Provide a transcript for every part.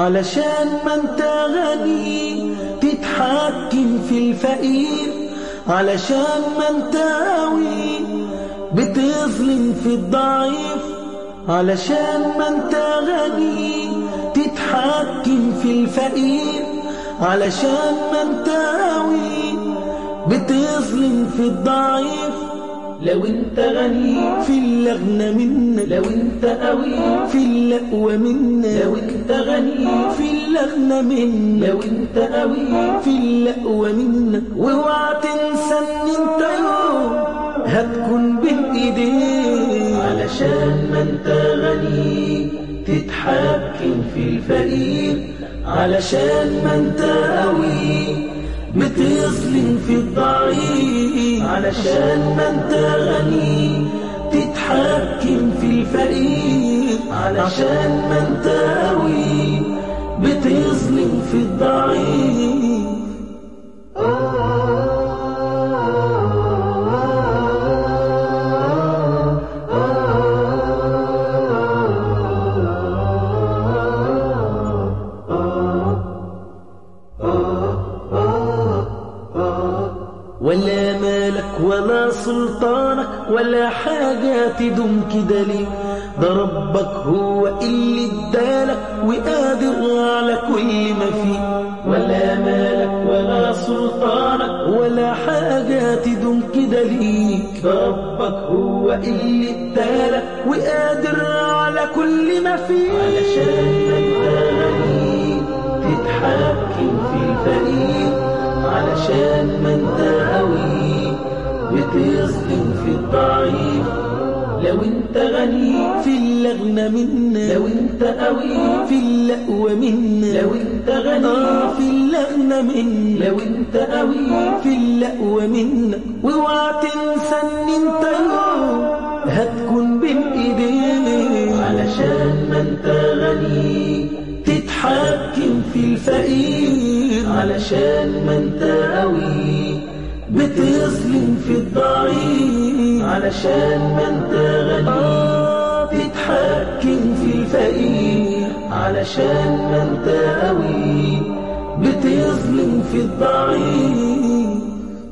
علشان ما انت غني تتحكم في الفقير، علشان ما انت قوي بتظلم في الضعيف، علشان ما انت غني تتحكم في الفقير، علشان ما انت قوي بتظلم في الضعيف. لو انت غني في اللغنى منك، لو انت قوي في اللقوى منك، لو انت غني في اللغنى منك، لو انت قوي في اللقوى منك. واوعى تنسى ان انت يوم هتكون بين ايديك، علشان ما انت غني تتحكم في الفقير، علشان ما انت قوي بتظلم في الضعيف، علشان ما انت غني تتحكم في الفقير، علشان ما انت قوي بتظلم في الضعيف. ولا مالك ولا سلطانك ولا حاجة تدوم كده ليه، ده ربك هو اللي ادالك وقادر على كل ما فيه. ولا مالك ولا سلطانك ولا حاجة تدوم كده ليك، ده ربك هو اللي ادالك وقادر على كل ما فيه. علشان ما انت غني تتحكم في الفقير، علشان ما انت قوي بتظلم في الضعيف. لو انت غني في اللغنى منك، لو انت قوي في اللقوى منك، لو انت غني في اللغنى منك، لو انت قوي في اللقوى منك. واوعى تنسى ان انت يوم هتكون بين ايديك، علشان ما انت غني تتحكم في الفقير، علشان ما انت قوي بتظلم في الضعيف، علشان ما انت غني تتحكم في الفقير، علشان ما انت قوي بتظلم في الضعيف.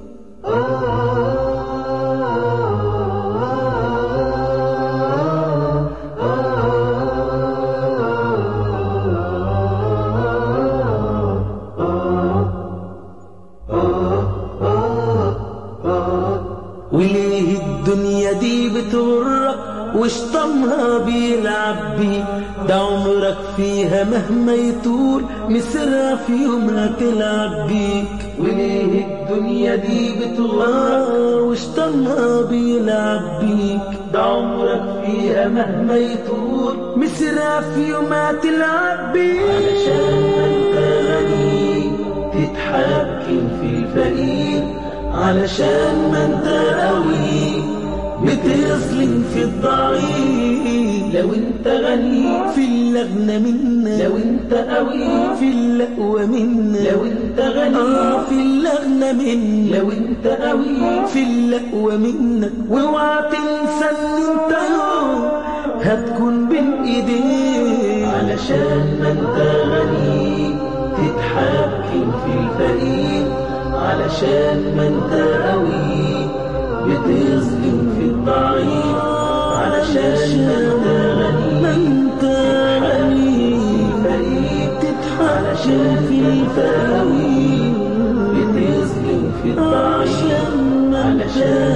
وليه الدنيا دي بتغرك وشطمها بيلعب بيك، ده عمرك فيها مهما يطول مسرها في يوم هتلعب بيك. وليه الدنيا دي بتغرك وشطمها بيلعب بيك، ده عمرك فيها مهما يطول مسرها في يوم هتلعب بيك. علشان ما انت غني تتحكم في الفقير، علشان ما انت قوي بتظلم في الضعيف. لو انت غني في اللغنى منك، لو انت قوي في اللقوى منك، لو انت غني في اللغنى منك، لو انت قوي في اللقوى منك. واوعى تنسى ان انت يوم هتكون بين ايديك، علشان ما انت غني تتحكم في الفقير، علشان ما انت قوي بتظلم في الضعيف، علشان ما انت غني علشان في الفقير بتظلم في الضعيف، علشان